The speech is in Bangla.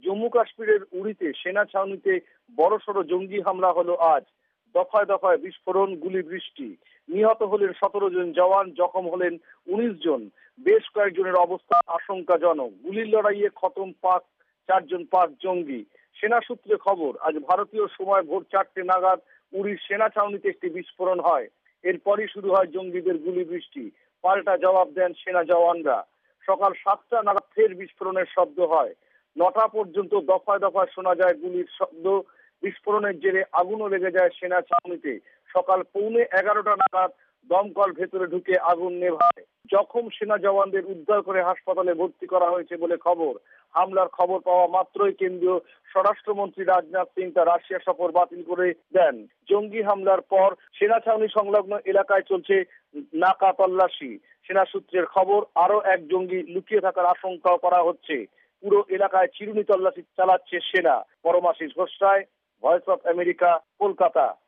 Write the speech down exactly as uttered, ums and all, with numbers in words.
জম্মু কাশ্মীরের উড়িতে সেনা ছাউনিতে বড়সড় জঙ্গি হামলা হলো আজ। দফায় দফায় বিস্ফোরণ, গুলি বৃষ্টি। নিহত হলেন সতেরো জন জওয়ান, জখম হলেন উনিশ জন। বেশ কয়েকজনের অবস্থা আশঙ্কাজনক। গুলির লড়াইয়ে খতম পাক চারজন পাক জঙ্গি। সেনা সূত্রে খবর, আজ ভারতীয় সময় ভোর চারটে নাগাদ উড়ির সেনা ছাউনিতে একটি বিস্ফোরণ হয়। এরপরই শুরু হয় জঙ্গিদের গুলি বৃষ্টি। পাল্টা জবাব দেন সেনা জওয়ানরা। সকাল সাতটা নাগাদ ফের বিস্ফোরণের শব্দ হয়। নটা পর্যন্ত দফায় দফায় শোনা যায় গুলির শব্দ। বিস্ফোরণের জেরে আগুনও লেগে যায় সেনা ছাউনিতে। সকাল পৌনে এগারোটা নাগাদ দমকল ভেতরে ঢুকে আগুন নেভায়। জখম সেনা জওয়ানদের উদ্ধার করে হাসপাতালে ভর্তি করা হয়েছে বলে খবর। হামলার খবর পাওয়া মাত্রই কেন্দ্রীয় স্বরাষ্ট্রমন্ত্রী রাজনাথ সিং তার রাশিয়া সফর বাতিল করে দেন। জঙ্গি হামলার পর সেনা ছাউনি সংলগ্ন এলাকায় চলছে নাকা তল্লাশি। সেনা সূত্রের খবর, আরো এক জঙ্গি লুকিয়ে থাকার আশঙ্কাও করা হচ্ছে। পুরো এলাকায় চিরুনি তল্লাশি চালাচ্ছে সেনা। Paramashis Ghosh Roy, Voice of America, Kolkata.